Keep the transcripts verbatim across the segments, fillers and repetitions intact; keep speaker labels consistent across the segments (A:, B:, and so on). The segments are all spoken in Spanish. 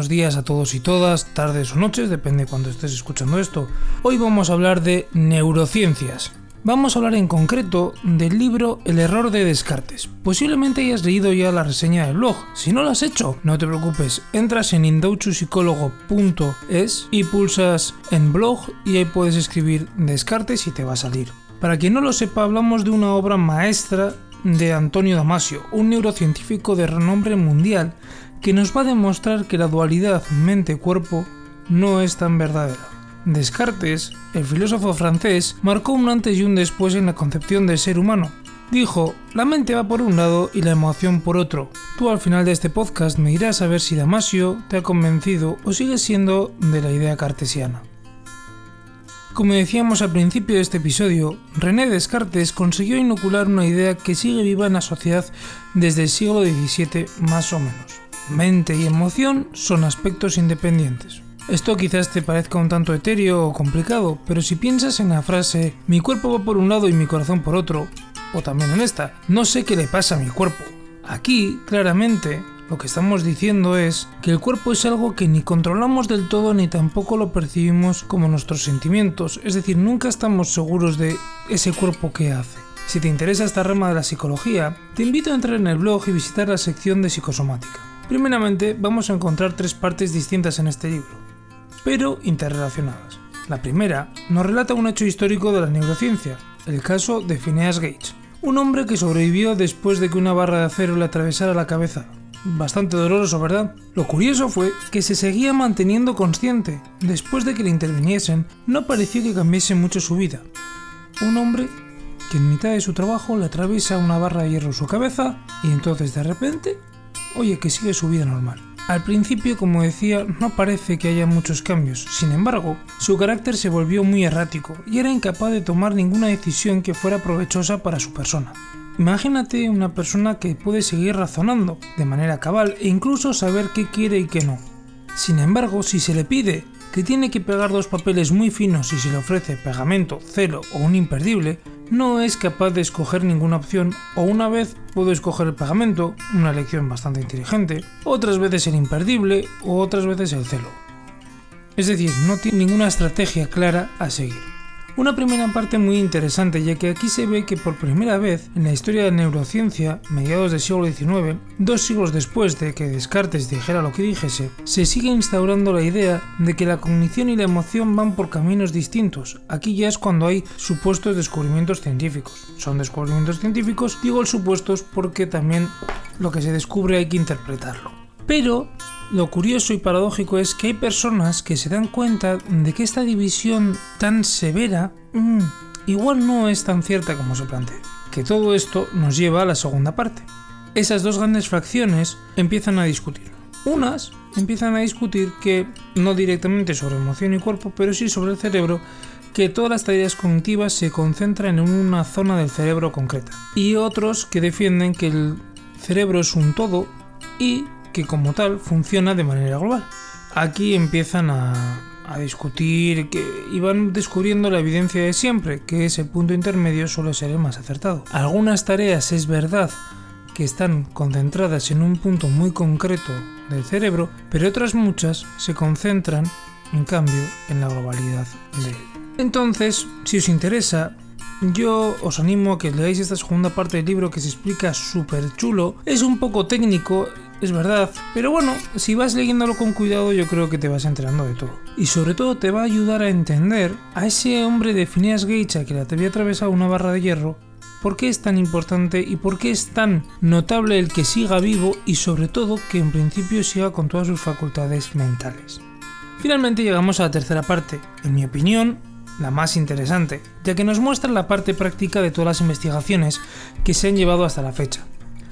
A: días a todos y todas, tardes o noches, depende de cuando estés escuchando esto. Hoy vamos a hablar de neurociencias. Vamos a hablar en concreto del libro El error de Descartes. Posiblemente hayas leído ya la reseña del blog. Si no lo has hecho, no te preocupes. Entras en indouchupsicólogo punto es y pulsas en blog y ahí puedes escribir Descartes y te va a salir. Para quien no lo sepa, hablamos de una obra maestra de Antonio Damasio, un neurocientífico de renombre mundial que nos va a demostrar que la dualidad mente-cuerpo no es tan verdadera. Descartes, el filósofo francés, marcó un antes y un después en la concepción del ser humano. Dijo, la mente va por un lado y la emoción por otro. Tú al final de este podcast me dirás a ver si Damasio te ha convencido o sigues siendo de la idea cartesiana. Como decíamos al principio de este episodio, René Descartes consiguió inocular una idea que sigue viva en la sociedad desde el siglo diecisiete más o menos. Mente y emoción son aspectos independientes. Esto quizás te parezca un tanto etéreo o complicado, pero si piensas en la frase mi cuerpo va por un lado y mi corazón por otro, o también en esta, no sé qué le pasa a mi cuerpo. Aquí, claramente, lo que estamos diciendo es que el cuerpo es algo que ni controlamos del todo ni tampoco lo percibimos como nuestros sentimientos, es decir, nunca estamos seguros de ese cuerpo que hace. Si te interesa esta rama de la psicología, te invito a entrar en el blog y visitar la sección de psicosomática. Primeramente, vamos a encontrar tres partes distintas en este libro, pero interrelacionadas. La primera nos relata un hecho histórico de la neurociencia, el caso de Phineas Gage, un hombre que sobrevivió después de que una barra de acero le atravesara la cabeza. Bastante doloroso, ¿verdad? Lo curioso fue que se seguía manteniendo consciente. Después de que le interviniesen, no pareció que cambiase mucho su vida. Un hombre que en mitad de su trabajo le atraviesa una barra de hierro en su cabeza y entonces de repente, oye, que sigue su vida normal. Al principio, como decía, no parece que haya muchos cambios. Sin embargo, su carácter se volvió muy errático y era incapaz de tomar ninguna decisión que fuera provechosa para su persona. Imagínate una persona que puede seguir razonando de manera cabal e incluso saber qué quiere y qué no. Sin embargo, si se le pide que tiene que pegar dos papeles muy finos y se le ofrece pegamento, celo o un imperdible, no es capaz de escoger ninguna opción, o una vez puedo escoger el pegamento, una elección bastante inteligente, otras veces el imperdible o otras veces el celo. Es decir, no tiene ninguna estrategia clara a seguir. Una primera parte muy interesante, ya que aquí se ve que por primera vez en la historia de la neurociencia, mediados del siglo diecinueve, dos siglos después de que Descartes dijera lo que dijese, se sigue instaurando la idea de que la cognición y la emoción van por caminos distintos. Aquí ya es cuando hay supuestos descubrimientos científicos. Son descubrimientos científicos, digo el supuestos porque también lo que se descubre hay que interpretarlo. Pero lo curioso y paradójico es que hay personas que se dan cuenta de que esta división tan severa mmm, igual no es tan cierta como se plantea. Que todo esto nos lleva a la segunda parte. Esas dos grandes fracciones empiezan a discutir. Unas empiezan a discutir que, no directamente sobre emoción y cuerpo, pero sí sobre el cerebro, que todas las tareas cognitivas se concentran en una zona del cerebro concreta. Y otros que defienden que el cerebro es un todo y que como tal funciona de manera global. Aquí empiezan a, a discutir que, y van descubriendo la evidencia de siempre, que ese punto intermedio suele ser el más acertado. Algunas tareas es verdad que están concentradas en un punto muy concreto del cerebro, pero otras muchas se concentran, en cambio, en la globalidad de él. Entonces, si os interesa, yo os animo a que leáis esta segunda parte del libro que se explica súper chulo. Es un poco técnico, es verdad, pero bueno, si vas leyéndolo con cuidado yo creo que te vas enterando de todo. Y sobre todo te va a ayudar a entender a ese hombre de Phineas Gage a que le había atravesado una barra de hierro, por qué es tan importante y por qué es tan notable el que siga vivo y sobre todo que en principio siga con todas sus facultades mentales. Finalmente llegamos a la tercera parte, en mi opinión, la más interesante, ya que nos muestra la parte práctica de todas las investigaciones que se han llevado hasta la fecha.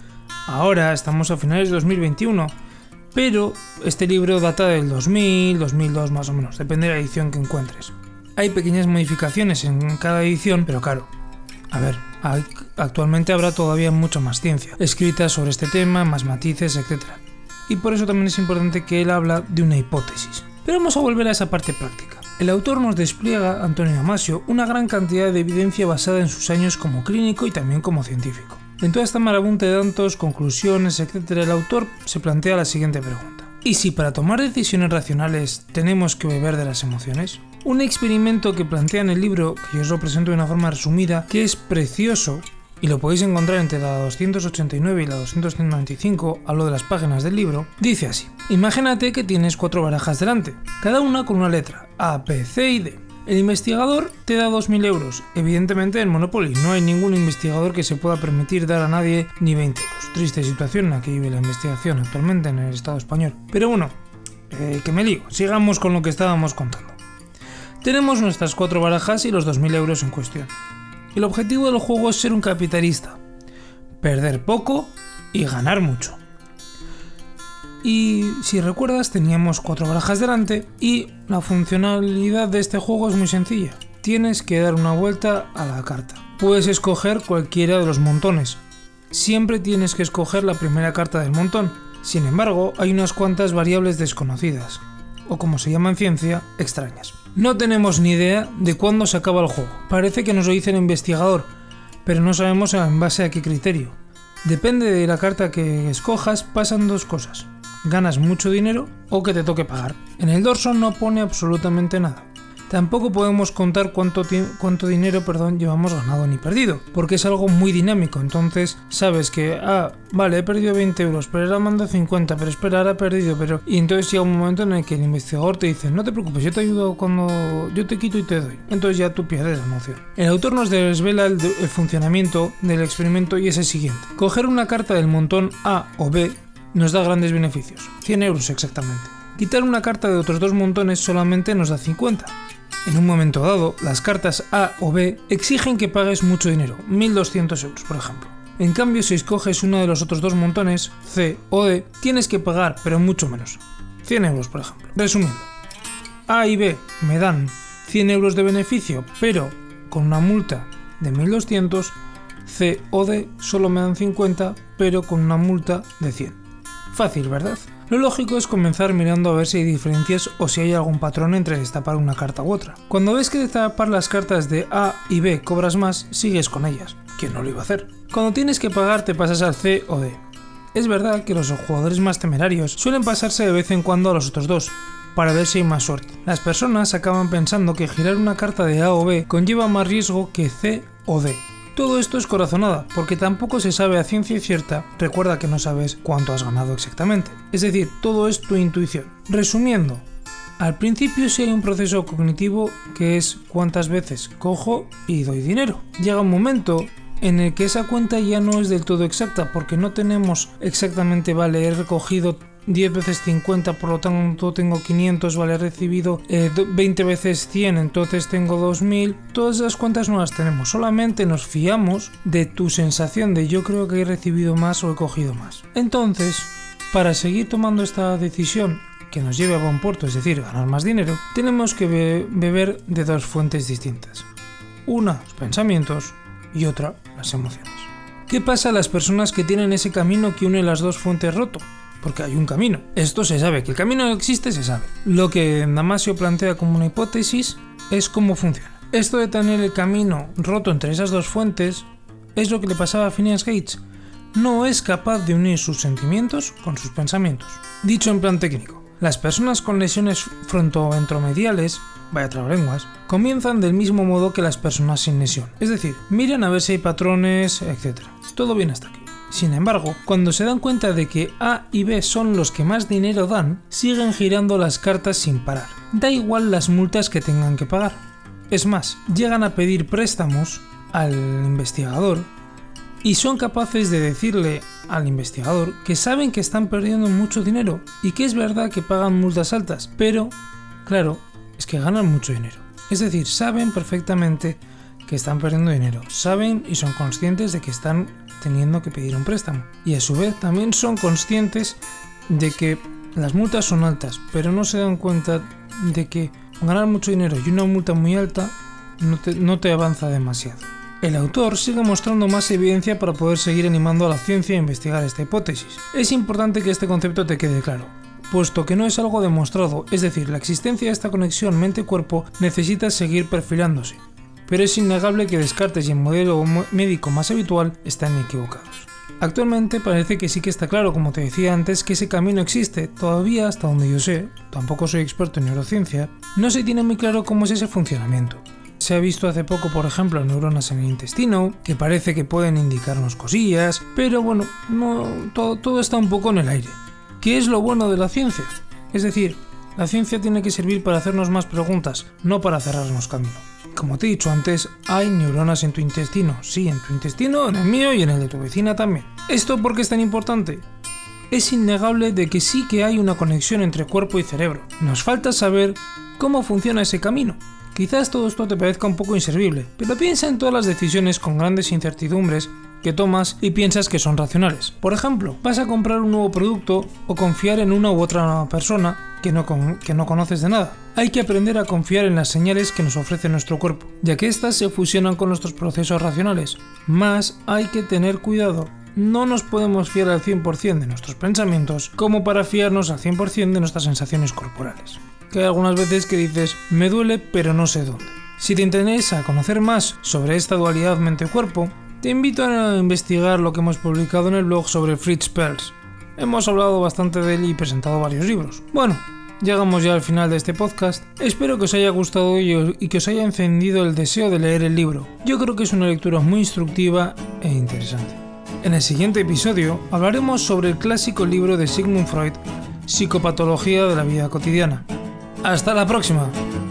A: Ahora estamos a finales de dos mil veintiuno, pero este libro data del dos mil, dos mil dos más o menos, depende de la edición que encuentres. Hay pequeñas modificaciones en cada edición, pero claro, a ver, actualmente habrá todavía mucha más ciencia escrita sobre este tema, más matices, etcétera. Y por eso también es importante que él habla de una hipótesis. Pero vamos a volver a esa parte práctica. El autor nos despliega, Antonio Damasio, una gran cantidad de evidencia basada en sus años como clínico y también como científico. En toda esta marabunta de datos, conclusiones, etcétera, el autor se plantea la siguiente pregunta. ¿Y si para tomar decisiones racionales tenemos que beber de las emociones? Un experimento que plantea en el libro, que yo os lo presento de una forma resumida, que es precioso, y lo podéis encontrar entre la doscientos ochenta y nueve y la doscientos noventa y cinco, a lo de las páginas del libro, dice así. Imagínate que tienes cuatro barajas delante, cada una con una letra, A, B, C y D. El investigador te da dos mil euros. Evidentemente en Monopoly no hay ningún investigador que se pueda permitir dar a nadie ni veinte euros. Triste situación en la que vive la investigación actualmente en el Estado español. Pero bueno, eh, que me lío, sigamos con lo que estábamos contando. Tenemos nuestras cuatro barajas y los dos mil euros en cuestión. El objetivo del juego es ser un capitalista, perder poco y ganar mucho. Y si recuerdas, teníamos cuatro barajas delante y la funcionalidad de este juego es muy sencilla. Tienes que dar una vuelta a la carta. Puedes escoger cualquiera de los montones. Siempre tienes que escoger la primera carta del montón. Sin embargo, hay unas cuantas variables desconocidas, o como se llama en ciencia, extrañas. No tenemos ni idea de cuándo se acaba el juego. Parece que nos lo dice el investigador, pero no sabemos en base a qué criterio. Depende de la carta que escojas, pasan dos cosas. Ganas mucho dinero o que te toque pagar. En el dorso no pone absolutamente nada. Tampoco podemos contar cuánto, cuánto dinero perdón, llevamos ganado ni perdido, porque es algo muy dinámico. Entonces sabes que, ah, vale, he perdido veinte euros, pero ahora mando cincuenta, pero espera, ahora he perdido, pero... Y entonces llega un momento en el que el investigador te dice, no te preocupes, yo te ayudo cuando yo te quito y te doy. Entonces ya tú pierdes la noción. El autor nos desvela el, el funcionamiento del experimento y es el siguiente. Coger una carta del montón A o B nos da grandes beneficios, cien euros exactamente. Quitar una carta de otros dos montones solamente nos da cincuenta. En un momento dado, las cartas A o B exigen que pagues mucho dinero, mil doscientos euros por ejemplo. En cambio, si escoges uno de los otros dos montones, C o D, tienes que pagar, pero mucho menos, cien euros por ejemplo. Resumiendo, A y B me dan cien euros de beneficio, pero con una multa de mil doscientos, C o D solo me dan cincuenta, pero con una multa de cien. Fácil, ¿verdad? Lo lógico es comenzar mirando a ver si hay diferencias o si hay algún patrón entre destapar una carta u otra. Cuando ves que destapar las cartas de A y B cobras más, sigues con ellas. ¿Quién no lo iba a hacer? Cuando tienes que pagar te pasas al C o D. Es verdad que los jugadores más temerarios suelen pasarse de vez en cuando a los otros dos, para ver si hay más suerte. Las personas acaban pensando que girar una carta de A o B conlleva más riesgo que C o D. Todo esto es corazonada, porque tampoco se sabe a ciencia cierta, recuerda que no sabes cuánto has ganado exactamente. Es decir, todo es tu intuición. Resumiendo, al principio sí hay un proceso cognitivo que es cuántas veces cojo y doy dinero. Llega un momento en el que esa cuenta ya no es del todo exacta, porque no tenemos exactamente, vale, he recogido diez veces cincuenta, por lo tanto tengo quinientos, vale, he recibido eh, veinte veces cien, entonces tengo dos mil. Todas esas cuentas no las tenemos, solamente nos fiamos de tu sensación de yo creo que he recibido más o he cogido más. Entonces, para seguir tomando esta decisión que nos lleve a buen puerto, es decir, ganar más dinero, tenemos que be- beber de dos fuentes distintas. Una, los pensamientos, y otra, las emociones. ¿Qué pasa a las personas que tienen ese camino que une las dos fuentes roto? Porque hay un camino. Esto se sabe, que el camino existe, se sabe. Lo que Damasio plantea como una hipótesis es cómo funciona. Esto de tener el camino roto entre esas dos fuentes es lo que le pasaba a Phineas Gates. No es capaz de unir sus sentimientos con sus pensamientos. Dicho en plan técnico, las personas con lesiones frontoventromediales, vaya trabalenguas, comienzan del mismo modo que las personas sin lesión. Es decir, miran a ver si hay patrones, etcétera. Todo bien hasta aquí. Sin embargo, cuando se dan cuenta de que A y B son los que más dinero dan, siguen girando las cartas sin parar. Da igual las multas que tengan que pagar. Es más, llegan a pedir préstamos al investigador y son capaces de decirle al investigador que saben que están perdiendo mucho dinero y que es verdad que pagan multas altas, pero, claro, es que ganan mucho dinero. Es decir, saben perfectamente que están perdiendo dinero, saben y son conscientes de que están teniendo que pedir un préstamo. Y a su vez también son conscientes de que las multas son altas, pero no se dan cuenta de que ganar mucho dinero y una multa muy alta no te, no te avanza demasiado. El autor sigue mostrando más evidencia para poder seguir animando a la ciencia a investigar esta hipótesis. Es importante que este concepto te quede claro, puesto que no es algo demostrado, es decir, la existencia de esta conexión mente-cuerpo necesita seguir perfilándose. Pero es innegable que Descartes y el modelo médico más habitual están equivocados. Actualmente parece que sí que está claro, como te decía antes, que ese camino existe. Todavía, hasta donde yo sé, tampoco soy experto en neurociencia, no se tiene muy claro cómo es ese funcionamiento. Se ha visto hace poco, por ejemplo, neuronas en el intestino, que parece que pueden indicarnos cosillas, pero bueno, no, todo, todo está un poco en el aire. ¿Qué es lo bueno de la ciencia? Es decir, la ciencia tiene que servir para hacernos más preguntas, no para cerrarnos camino. Como te he dicho antes, hay neuronas en tu intestino. Sí, en tu intestino, en el mío y en el de tu vecina también. ¿Esto por qué es tan importante? Es innegable de que sí que hay una conexión entre cuerpo y cerebro. Nos falta saber cómo funciona ese camino. Quizás todo esto te parezca un poco inservible, pero piensa en todas las decisiones con grandes incertidumbres que tomas y piensas que son racionales. Por ejemplo, vas a comprar un nuevo producto o confiar en una u otra persona que no, con, que no conoces de nada. Hay que aprender a confiar en las señales que nos ofrece nuestro cuerpo, ya que éstas se fusionan con nuestros procesos racionales. Más hay que tener cuidado. No nos podemos fiar al cien por ciento de nuestros pensamientos como para fiarnos al cien por ciento de nuestras sensaciones corporales. Que hay algunas veces que dices, me duele pero no sé dónde. Si te interesa conocer más sobre esta dualidad mente-cuerpo, te invito a investigar lo que hemos publicado en el blog sobre Fritz Perls. Hemos hablado bastante de él y presentado varios libros. Bueno, llegamos ya al final de este podcast. Espero que os haya gustado y que os haya encendido el deseo de leer el libro. Yo creo que es una lectura muy instructiva e interesante. En el siguiente episodio hablaremos sobre el clásico libro de Sigmund Freud, Psicopatología de la vida cotidiana. ¡Hasta la próxima!